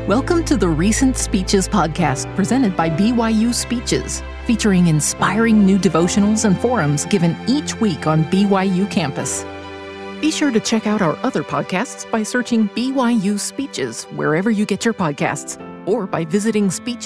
Welcome to the Recent Speeches podcast presented by BYU Speeches, featuring inspiring new devotionals and forums given each week on BYU campus. Be sure to check out our other podcasts by searching BYU Speeches wherever you get your podcasts, or by visiting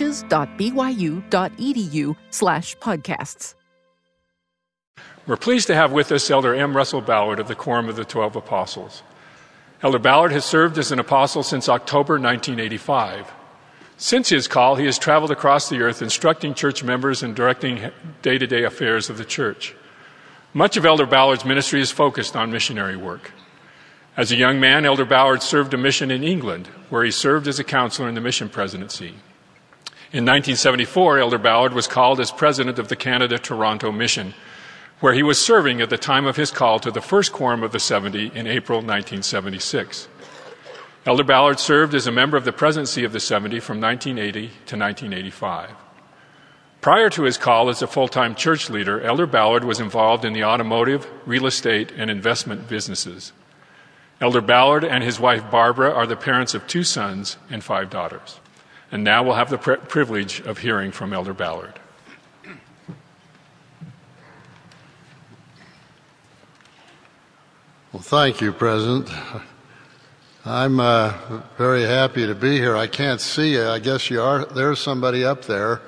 speeches.byu.edu/podcasts. We're pleased to have with us Elder M. Russell Ballard of the Quorum of the 12 Apostles. Elder Ballard has served as an apostle since October 1985. Since his call, he has traveled across the earth instructing church members and directing day-to-day affairs of the church. Much of Elder Ballard's ministry is focused on missionary work. As a young man, Elder Ballard served a mission in England, where he served as a counselor in the mission presidency. In 1974, Elder Ballard was called as president of the Canada-Toronto Mission, where he was serving at the time of his call to the first Quorum of the 70 in April 1976. Elder Ballard served as a member of the presidency of the 70 from 1980 to 1985. Prior to his call as a full-time church leader, Elder Ballard was involved in the automotive, real estate, and investment businesses. Elder Ballard and his wife Barbara are the parents of 2 sons and 5 daughters. And now we'll have the privilege of hearing from Elder Ballard. Well, thank you, President. I'm very happy to be here. I can't see you. I guess you are. There's somebody up there.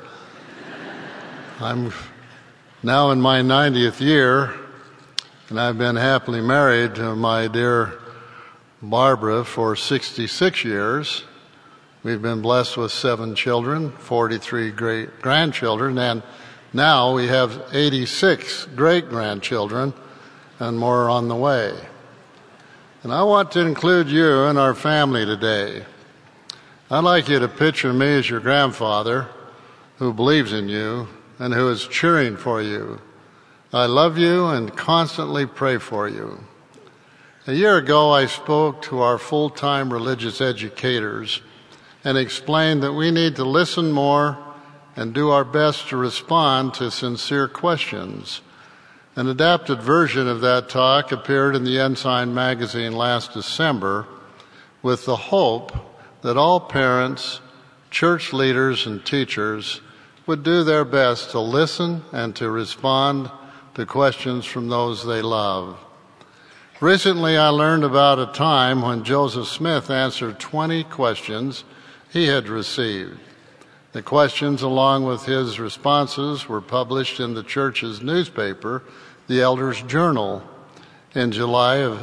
I'm now in my 90th year, and I've been happily married to my dear Barbara for 66 years. We've been blessed with 7 children, 43 great-grandchildren, and now we have 86 great-grandchildren, and more on the way. And I want to include you in our family today. I'd like you to picture me as your grandfather who believes in you and who is cheering for you. I love you and constantly pray for you. A year ago, I spoke to our full-time religious educators and explained that we need to listen more and do our best to respond to sincere questions. An adapted version of that talk appeared in the Ensign magazine last December with the hope that all parents, church leaders, and teachers would do their best to listen and to respond to questions from those they love. Recently, I learned about a time when Joseph Smith answered 20 questions he had received. The questions, along with his responses, were published in the church's newspaper, the Elders' Journal, in July of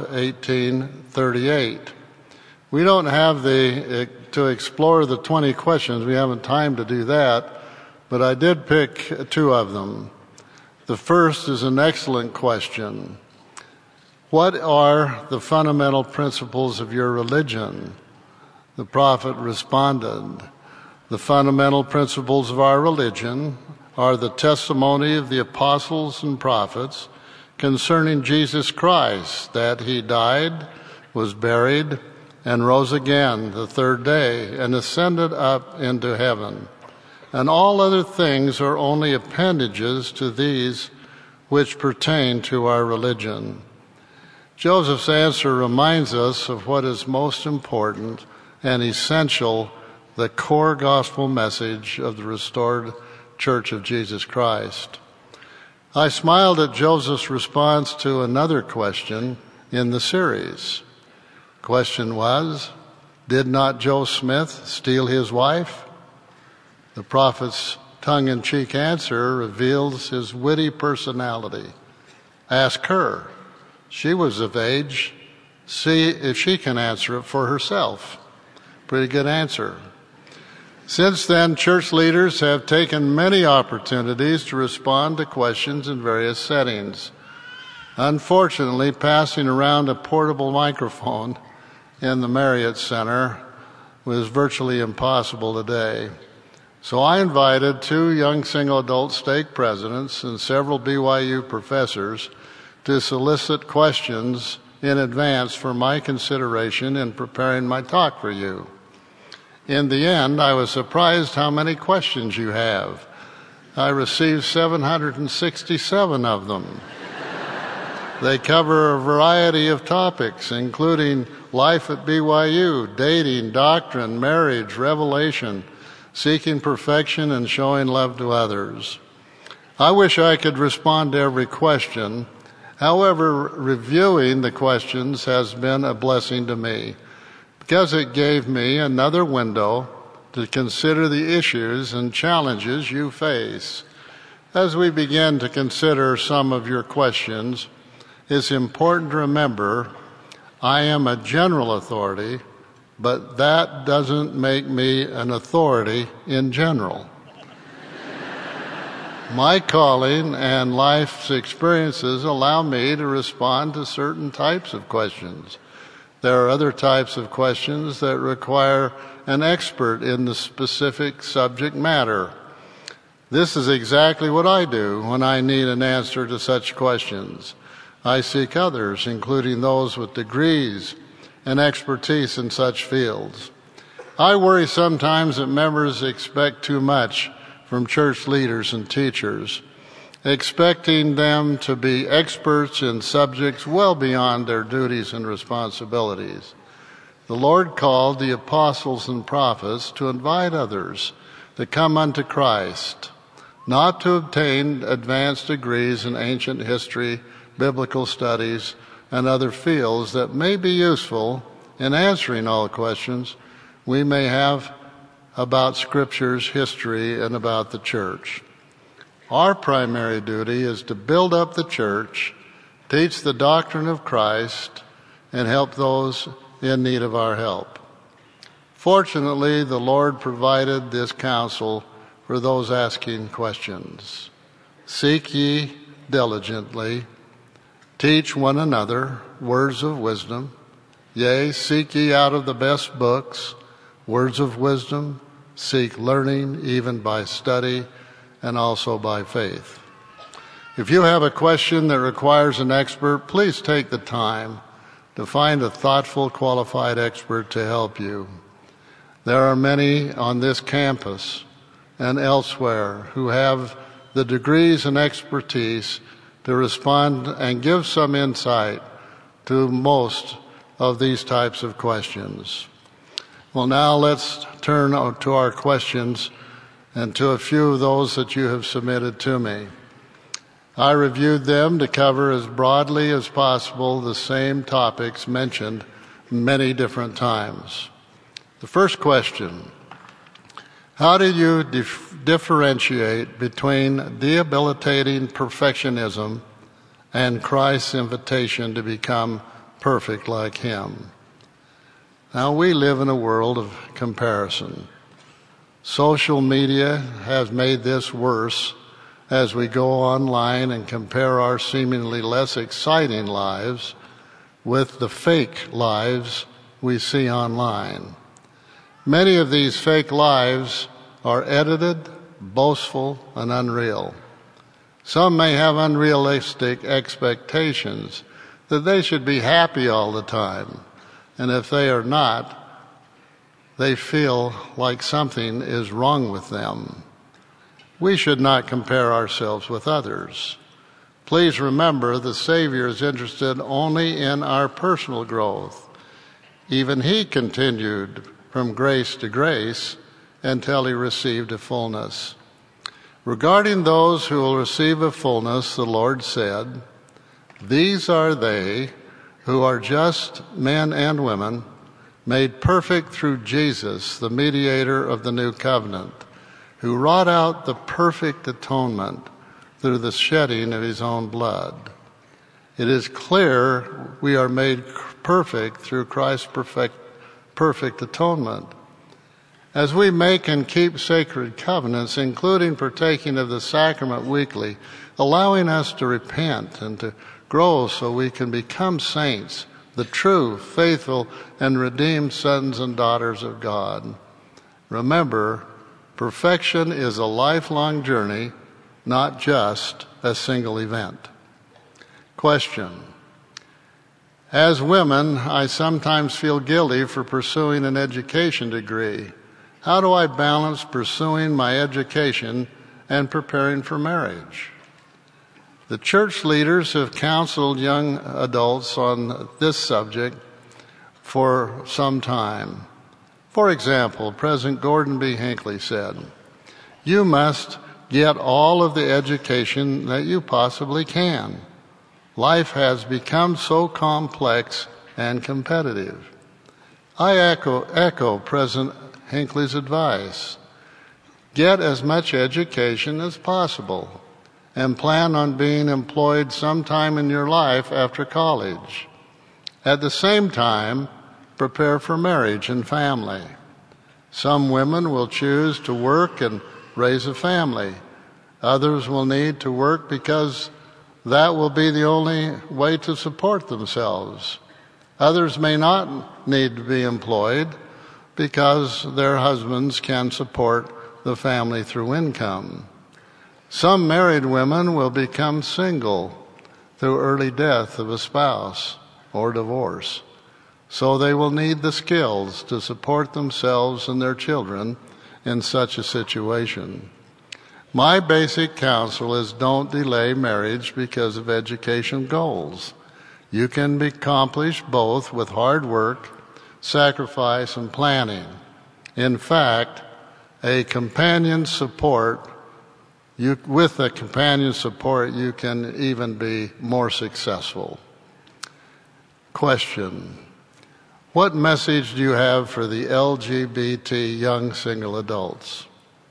1838. We don't have to explore the 20 questions. We haven't time to do that, but I did pick 2 of them. The first is an excellent question. What are the fundamental principles of your religion? The prophet responded, the fundamental principles of our religion are the testimony of the apostles and prophets concerning Jesus Christ, that he died, was buried, and rose again the 3rd day, and ascended up into heaven. And all other things are only appendages to these which pertain to our religion. Joseph's answer reminds us of what is most important and essential, the core gospel message of the restored Church of Jesus Christ. I smiled at Joseph's response to another question in the series. Question was, did not Joe Smith steal his wife? The prophet's tongue-in-cheek answer reveals his witty personality. Ask her. She was of age. See if she can answer it for herself. Pretty good answer. Since then, church leaders have taken many opportunities to respond to questions in various settings. Unfortunately, passing around a portable microphone in the Marriott Center was virtually impossible today. So I invited 2 young single adult stake presidents and several BYU professors to solicit questions in advance for my consideration in preparing my talk for you. In the end, I was surprised how many questions you have. I received 767 of them. They cover a variety of topics, including life at BYU, dating, doctrine, marriage, revelation, seeking perfection, and showing love to others. I wish I could respond to every question. However, reviewing the questions has been a blessing to me because it gave me another window to consider the issues and challenges you face. As we begin to consider some of your questions, it's important to remember I am a general authority, but that doesn't make me an authority in general. My calling and life's experiences allow me to respond to certain types of questions. There are other types of questions that require an expert in the specific subject matter. This is exactly what I do when I need an answer to such questions. I seek others, including those with degrees and expertise in such fields. I worry sometimes that members expect too much from church leaders and teachers, expecting them to be experts in subjects well beyond their duties and responsibilities. The Lord called the apostles and prophets to invite others to come unto Christ, not to obtain advanced degrees in ancient history, biblical studies, and other fields that may be useful in answering all questions we may have about Scripture's history and about the church. Our primary duty is to build up the church, teach the doctrine of Christ, and help those in need of our help. Fortunately, the Lord provided this counsel for those asking questions. Seek ye diligently, teach one another words of wisdom. Yea, seek ye out of the best books words of wisdom. Seek learning even by study and also by faith. If you have a question that requires an expert, please take the time to find a thoughtful, qualified expert to help you. There are many on this campus and elsewhere who have the degrees and expertise to respond and give some insight to most of these types of questions. Well, now let's turn to our questions and to a few of those that you have submitted to me. I reviewed them to cover as broadly as possible the same topics mentioned many different times. The first question: how do you differentiate between debilitating perfectionism and Christ's invitation to become perfect like Him? Now, we live in a world of comparison. Social media has made this worse as we go online and compare our seemingly less exciting lives with the fake lives we see online. Many of these fake lives are edited, boastful, and unreal. Some may have unrealistic expectations that they should be happy all the time. And if they are not, they feel like something is wrong with them. We should not compare ourselves with others. Please remember the Savior is interested only in our personal growth. Even He continued from grace to grace until He received a fullness. Regarding those who will receive a fullness, the Lord said, "These are they who are just men and women, made perfect through Jesus, the mediator of the new covenant, who wrought out the perfect atonement through the shedding of His own blood." It is clear we are made perfect through Christ's perfect atonement. As we make and keep sacred covenants, including partaking of the sacrament weekly, allowing us to repent and to grow so we can become saints, the true, faithful, and redeemed sons and daughters of God. Remember, perfection is a lifelong journey, not just a single event. Question: as women, I sometimes feel guilty for pursuing an education degree. How do I balance pursuing my education and preparing for marriage? The church leaders have counseled young adults on this subject for some time. For example, President Gordon B. Hinckley said, "You must get all of the education that you possibly can. Life has become so complex and competitive." I echo President Hinckley's advice. Get as much education as possible and plan on being employed sometime in your life after college. At the same time, prepare for marriage and family. Some women will choose to work and raise a family. Others will need to work because that will be the only way to support themselves. Others may not need to be employed because their husbands can support the family through income. Some married women will become single through early death of a spouse or divorce, so they will need the skills to support themselves and their children in such a situation. My basic counsel is don't delay marriage because of education goals. You can accomplish both with hard work, sacrifice, and planning. In fact, with a companion support, you can even be more successful. Question: what message do you have for the LGBT young single adults?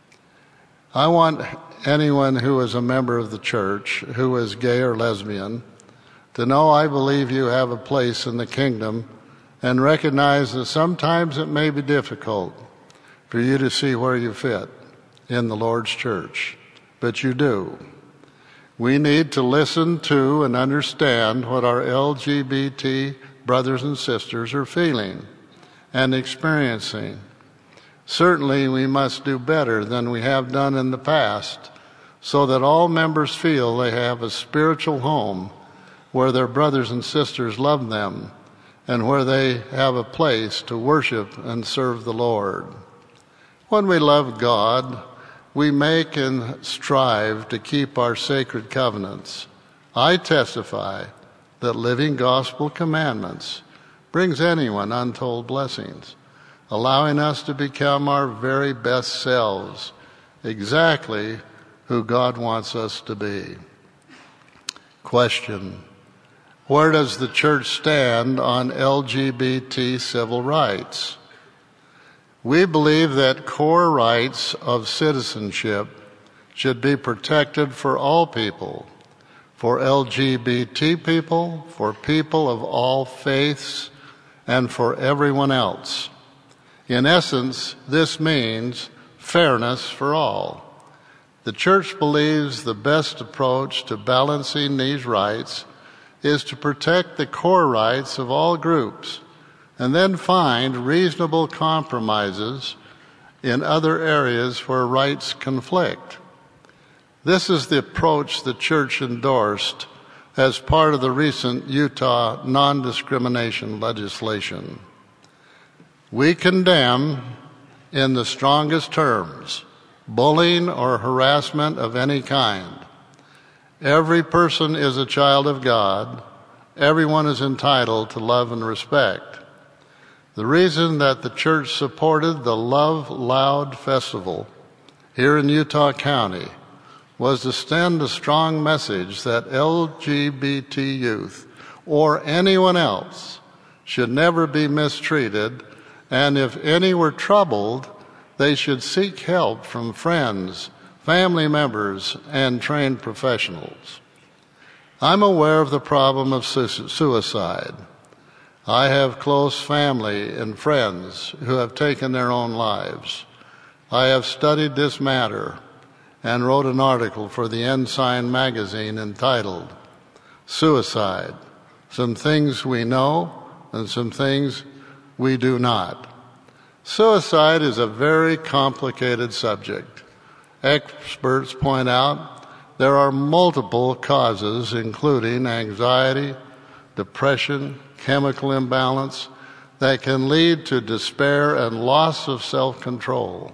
I want anyone who is a member of the church, who is gay or lesbian, to know I believe you have a place in the kingdom and recognize that sometimes it may be difficult for you to see where you fit in the Lord's church, but you do. We need to listen to and understand what our LGBT brothers and sisters are feeling and experiencing. Certainly, we must do better than we have done in the past so that all members feel they have a spiritual home where their brothers and sisters love them and where they have a place to worship and serve the Lord. When we love God, we make and strive to keep our sacred covenants. I testify that living gospel commandments brings anyone untold blessings, allowing us to become our very best selves, exactly who God wants us to be. Question: where does the church stand on LGBT civil rights? We believe that core rights of citizenship should be protected for all people, for LGBT people, for people of all faiths, and for everyone else. In essence, this means fairness for all. The church believes the best approach to balancing these rights is to protect the core rights of all groups and then find reasonable compromises in other areas where rights conflict. This is the approach the church endorsed as part of the recent Utah non-discrimination legislation. We condemn, in the strongest terms, bullying or harassment of any kind. Every person is a child of God. Everyone is entitled to love and respect. The reason that the church supported the Love Loud Festival here in Utah County was to send a strong message that LGBT youth or anyone else should never be mistreated, and if any were troubled, they should seek help from friends, family members, and trained professionals. I'm aware of the problem of suicide. I have close family and friends who have taken their own lives. I have studied this matter and wrote an article for the Ensign magazine entitled "Suicide: Some Things We Know and Some Things We Do Not." Suicide is a very complicated subject. Experts point out there are multiple causes, including anxiety, depression, chemical imbalance, that can lead to despair and loss of self-control.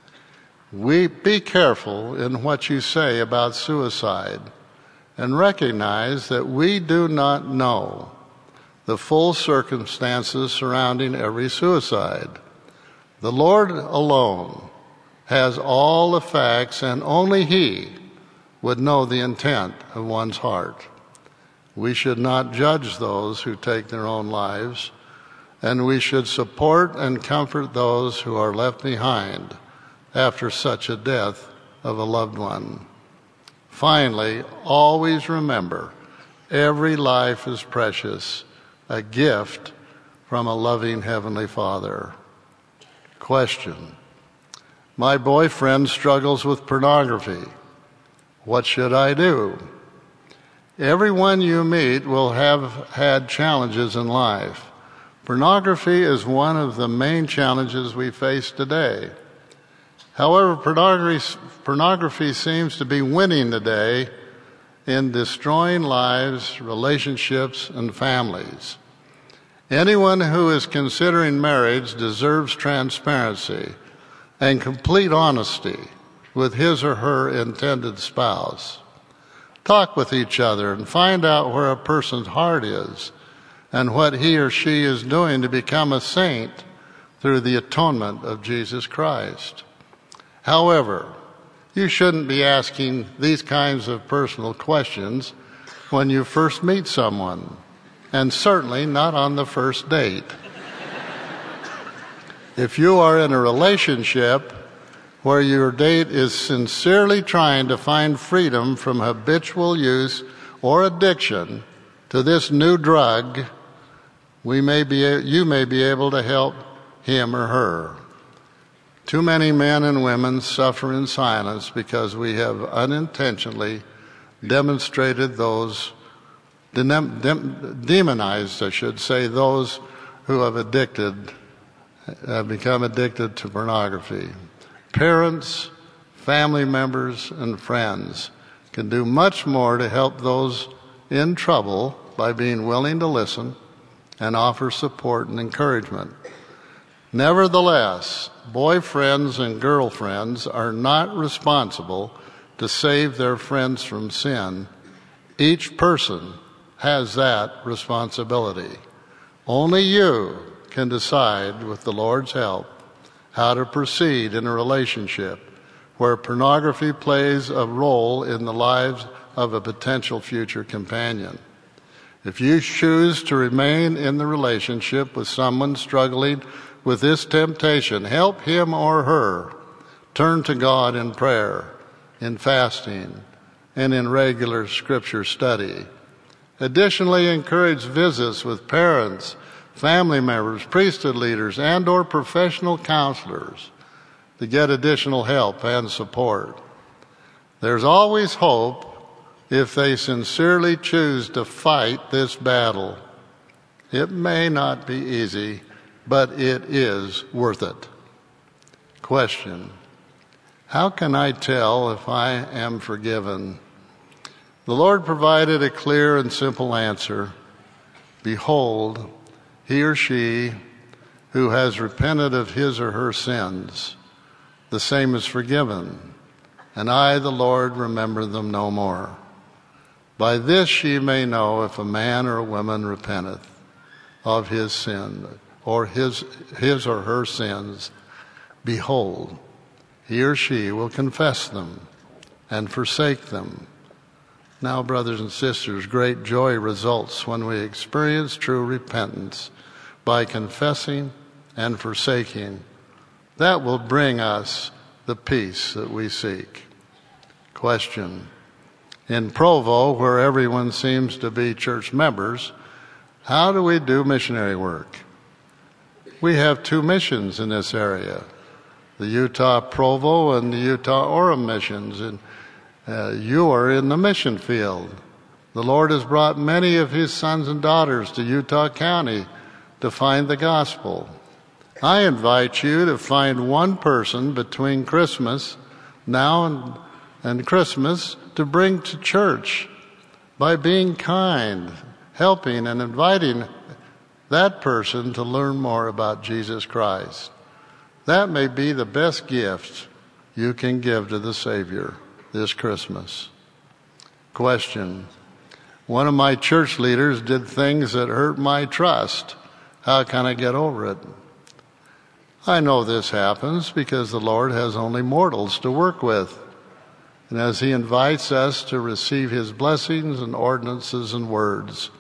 Be careful in what you say about suicide and recognize that we do not know the full circumstances surrounding every suicide. The Lord alone has all the facts, and only He would know the intent of one's heart. We should not judge those who take their own lives, and we should support and comfort those who are left behind after such a death of a loved one. Finally, always remember, every life is precious, a gift from a loving Heavenly Father. Question: my boyfriend struggles with pornography. What should I do? Everyone you meet will have had challenges in life. Pornography is one of the main challenges we face today. However, pornography seems to be winning today in destroying lives, relationships, and families. Anyone who is considering marriage deserves transparency and complete honesty with his or her intended spouse. Talk with each other and find out where a person's heart is and what he or she is doing to become a saint through the atonement of Jesus Christ. However, you shouldn't be asking these kinds of personal questions when you first meet someone, and certainly not on the first date. If you are in a relationship where your date is sincerely trying to find freedom from habitual use or addiction to this new drug, you may be able to help him or her. Too many men and women suffer in silence because we have unintentionally demonstrated those, demonized, those who have become addicted to pornography. Parents, family members, and friends can do much more to help those in trouble by being willing to listen and offer support and encouragement. Nevertheless, boyfriends and girlfriends are not responsible to save their friends from sin. Each person has that responsibility. Only you can decide, with the Lord's help, how to proceed in a relationship where pornography plays a role in the lives of a potential future companion. If you choose to remain in the relationship with someone struggling with this temptation, help him or her turn to God in prayer, in fasting, and in regular scripture study. Additionally, encourage visits with parents, family members, priesthood leaders, and or professional counselors to get additional help and support. There's always hope if they sincerely choose to fight this battle. It may not be easy, but it is worth it. Question: how can I tell if I am forgiven? The Lord provided a clear and simple answer. Behold, he or she who has repented of his or her sins, the same is forgiven, and I, the Lord, remember them no more. By this ye may know if a man or a woman repenteth of his sin, or his or her sins. Behold, he or she will confess them and forsake them. Now, brothers and sisters, great joy results when we experience true repentance by confessing and forsaking. That will bring us the peace that we seek. Question: in Provo, where everyone seems to be church members, how do we do missionary work? We have 2 missions in this area, the Utah Provo and the Utah Orem missions, and you are in the mission field. The Lord has brought many of his sons and daughters to Utah County to find the gospel. I invite you to find one person between Christmas now and Christmas to bring to church by being kind, helping, and inviting that person to learn more about Jesus Christ. That may be the best gift you can give to the Savior this Christmas. Question: One of my church leaders did things that hurt my trust. How can I get over it? I know this happens because the Lord has only mortals to work with. And as He invites us to receive His blessings and ordinances and words,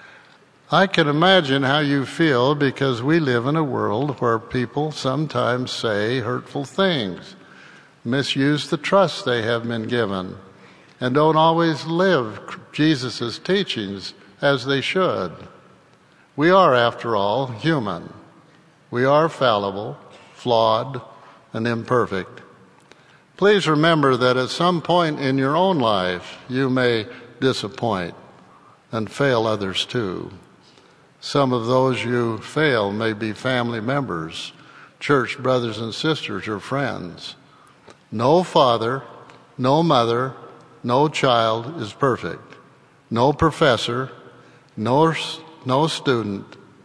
I can imagine how you feel because we live in a world where people sometimes say hurtful things, misuse the trust they have been given, and don't always live Jesus' teachings as they should. We are, after all, human. We are fallible, flawed, and imperfect. Please remember that at some point in your own life, you may disappoint and fail others too. Some of those you fail may be family members, church brothers and sisters, or friends. No father, no mother, no child is perfect. No professor, no student,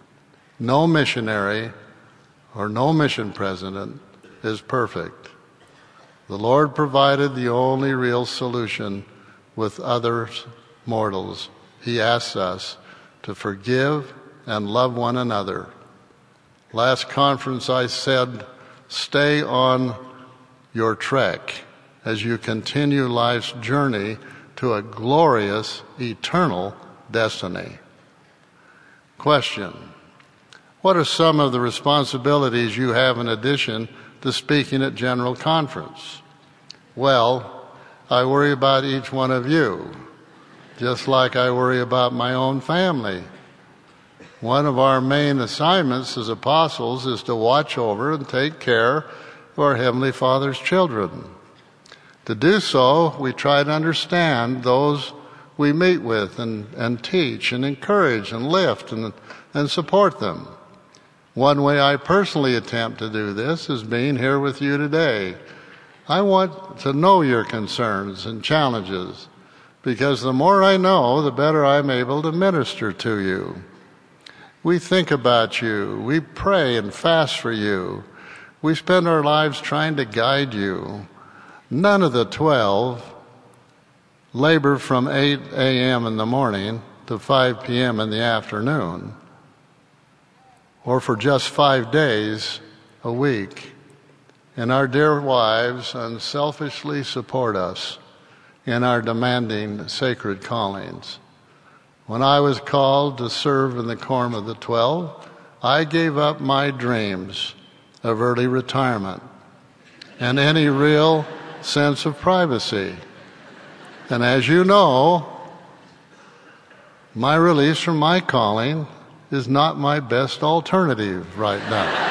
no missionary, or no mission president is perfect. The Lord provided the only real solution with other mortals. He asks us to forgive and love one another. Last conference I said, stay on your trek as you continue life's journey to a glorious, eternal destiny. Question: what are some of the responsibilities you have in addition to speaking at General Conference? Well, I worry about each one of you, just like I worry about my own family. One of our main assignments as apostles is to watch over and take care of our Heavenly Father's children. To do so, we try to understand those we meet with and teach and encourage and lift and support them. One way I personally attempt to do this is being here with you today. I want to know your concerns and challenges, because the more I know, the better I'm able to minister to you. We think about you. We pray and fast for you. We spend our lives trying to guide you. None of the 12 labor from 8 a.m. in the morning to 5 p.m. in the afternoon, or for just 5 days a week. And our dear wives unselfishly support us in our demanding sacred callings. When I was called to serve in the Quorum of the 12, I gave up my dreams of early retirement and any real sense of privacy. And as you know, my release from my calling is not my best alternative right now.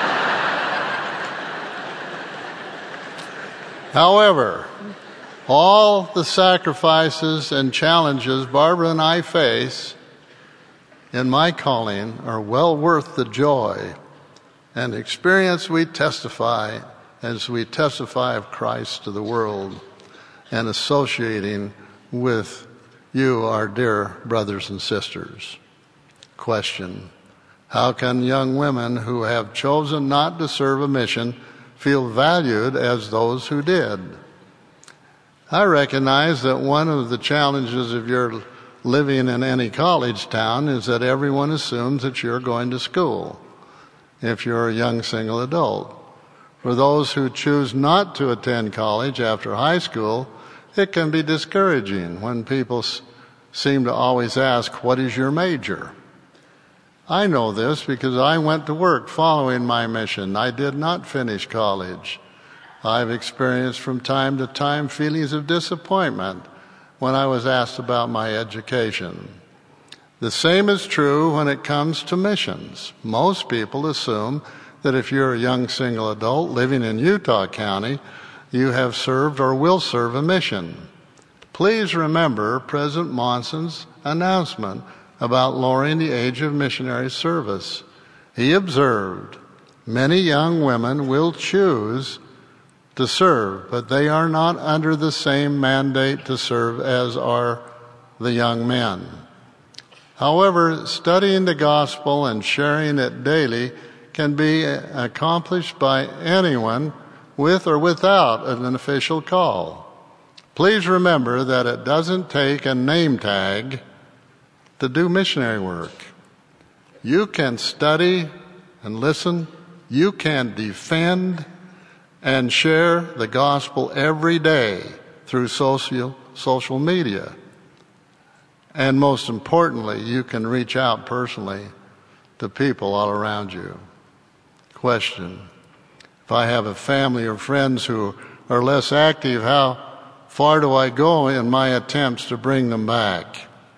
However, all the sacrifices and challenges Barbara and I face in my calling are well worth the joy and experience we testify as we testify of Christ to the world and associating with you, our dear brothers and sisters. Question: how can young women who have chosen not to serve a mission feel valued as those who did? I recognize that one of the challenges of your living in any college town is that everyone assumes that you're going to school if you're a young single adult. For those who choose not to attend college after high school, it can be discouraging when people seem to always ask, "What is your major?" I know this because I went to work following my mission. I did not finish college. I've experienced from time to time feelings of disappointment when I was asked about my education. The same is true when it comes to missions. Most people assume that if you're a young single adult living in Utah County, you have served or will serve a mission. Please remember President Monson's announcement about lowering the age of missionary service. He observed, many young women will choose to serve, but they are not under the same mandate to serve as are the young men. However, studying the gospel and sharing it daily can be accomplished by anyone with or without an official call. Please remember that it doesn't take a name tag to do missionary work. You can study and listen. You can defend and share the gospel every day through social media. And most importantly, you can reach out personally to people all around you. Question: if I have a family or friends who are less active, how far do I go in my attempts to bring them back?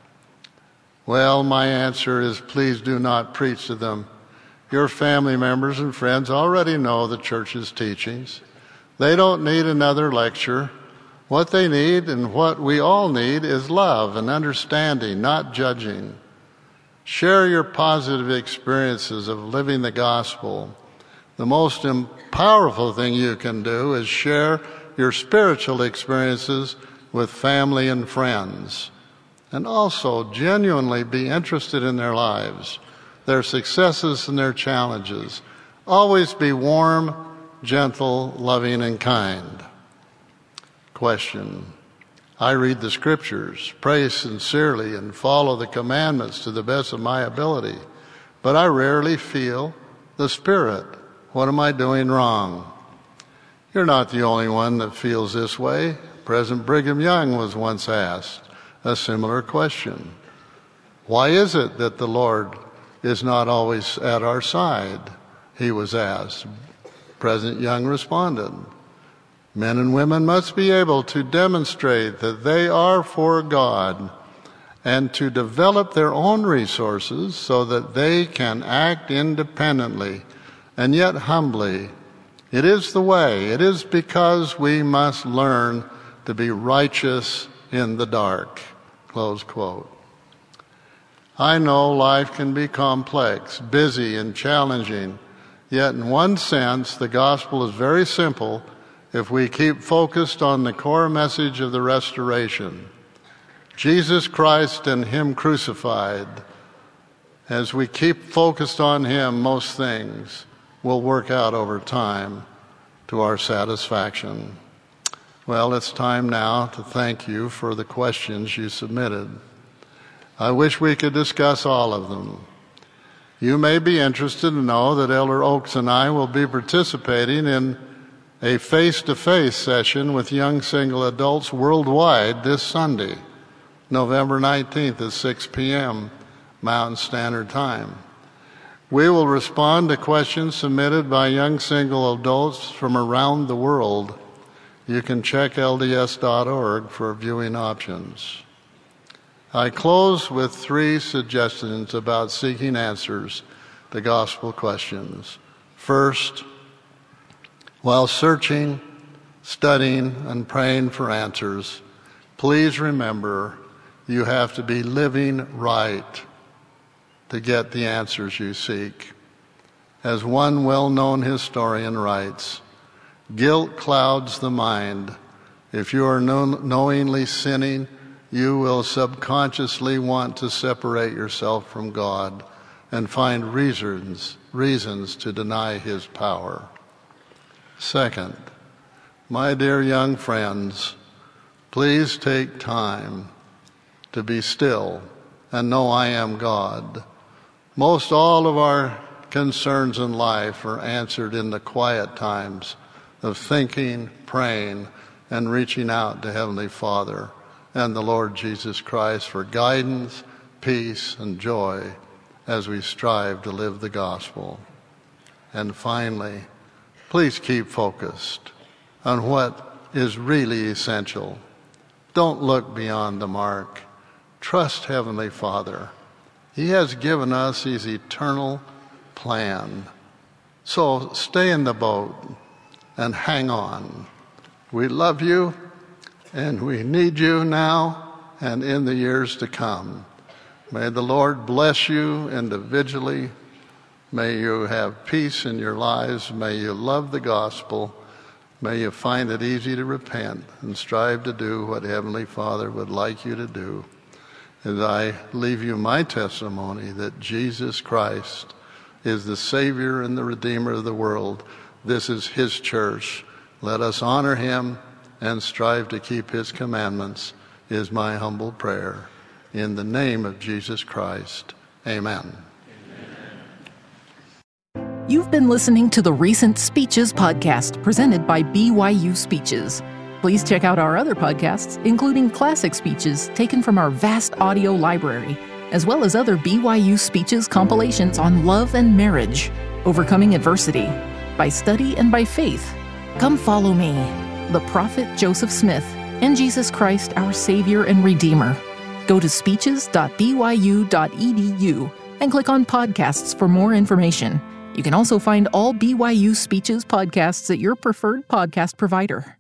Well, my answer is, please do not preach to them. Your family members and friends already know the church's teachings. They don't need another lecture. What they need, and what we all need, is love and understanding, not judging. Share your positive experiences of living the gospel. The most powerful thing you can do is share your spiritual experiences with family and friends. And also genuinely be interested in their lives, their successes and their challenges. Always be warm, gentle, loving, and kind. Question: I read the scriptures, pray sincerely, and follow the commandments to the best of my ability, but I rarely feel the Spirit. What am I doing wrong? You're not the only one that feels this way. President Brigham Young was once asked a similar question. Why is it that the Lord is not always at our side? He was asked. President Young responded, men and women must be able to demonstrate that they are for God and to develop their own resources so that they can act independently and yet humbly. It is the way. It is because we must learn to be righteous in the dark. Close quote. I know life can be complex, busy, and challenging, yet in one sense the gospel is very simple if we keep focused on the core message of the restoration. Jesus Christ and Him crucified. As we keep focused on Him, most things will work out over time to our satisfaction. Well, it's time now to thank you for the questions you submitted. I wish we could discuss all of them. You may be interested to know that Elder Oaks and I will be participating in a face-to-face session with young single adults worldwide this Sunday, November 19th at 6 p.m. Mountain Standard Time. We will respond to questions submitted by young single adults from around the world. You can check LDS.org for viewing options. I close with 3 suggestions about seeking answers to gospel questions. First, while searching, studying, and praying for answers, please remember you have to be living right to get the answers you seek. As one well-known historian writes, guilt clouds the mind. If you are knowingly sinning, you will subconsciously want to separate yourself from God and find reasons to deny His power. Second, my dear young friends, please take time to be still and know I am God. Most all of our concerns in life are answered in the quiet times of thinking, praying, and reaching out to Heavenly Father and the Lord Jesus Christ for guidance, peace, and joy as we strive to live the gospel. And finally, please keep focused on what is really essential. Don't look beyond the mark. Trust Heavenly Father. He has given us His eternal plan. So stay in the boat and hang on. We love you, and we need you now and in the years to come. May the Lord bless you individually. May you have peace in your lives. May you love the gospel. May you find it easy to repent and strive to do what Heavenly Father would like you to do. As I leave you my testimony that Jesus Christ is the Savior and the Redeemer of the world. This is His church. Let us honor Him and strive to keep His commandments, is my humble prayer. in the name of Jesus Christ. Amen. You've been listening to the Recent Speeches podcast presented by BYU Speeches. Please check out our other podcasts, including classic speeches taken from our vast audio library, as well as other BYU Speeches compilations on love and marriage, overcoming adversity, by study and by faith. Come follow me, the prophet Joseph Smith, and Jesus Christ, our Savior and Redeemer. Go to speeches.byu.edu and click on podcasts for more information. You can also find all BYU Speeches podcasts at your preferred podcast provider.